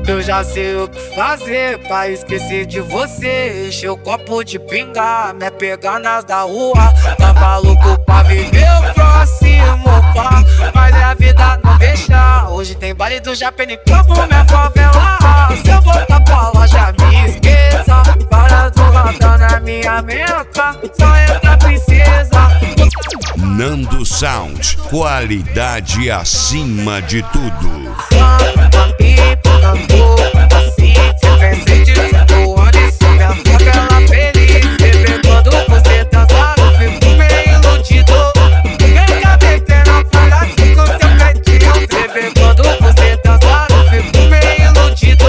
Eu já sei o que fazer pra esquecer de você. Encher o copo de pinga, me pegar nas da rua. Tava louco pra viver o próximo, pá, mas a vida não deixa. Hoje tem baile do Japene como minha favela. Se eu voltar pra loja, me esqueça. Para do radar na minha meta, só entra princesa. Nando Sound, qualidade acima de tudo. Assim, cê vem dizendo onde sou minha favela feliz. Bebê, quando você dança, eu fico meio iludido. Vem cá, bebê, não fala assim com seu cantinho. Bebê, quando você dança, eu fico meio iludido.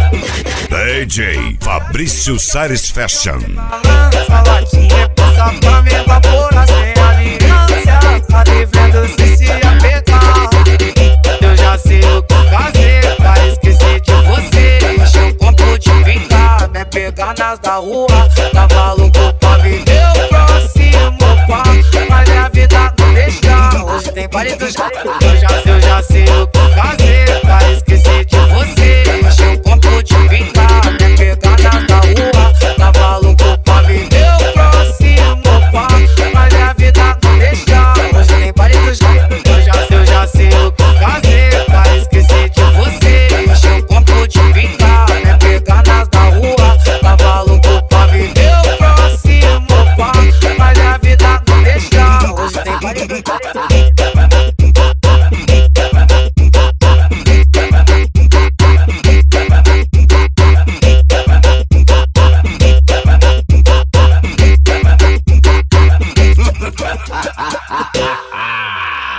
DJ Fabrício Sares Fashion. Lança latinha, passa pra me evaporar sem aliança. Tá devendo se apegar. Eu já sei o que fazer pra esquecer de você. Encher um copo de pinga, me pegar nas da rua.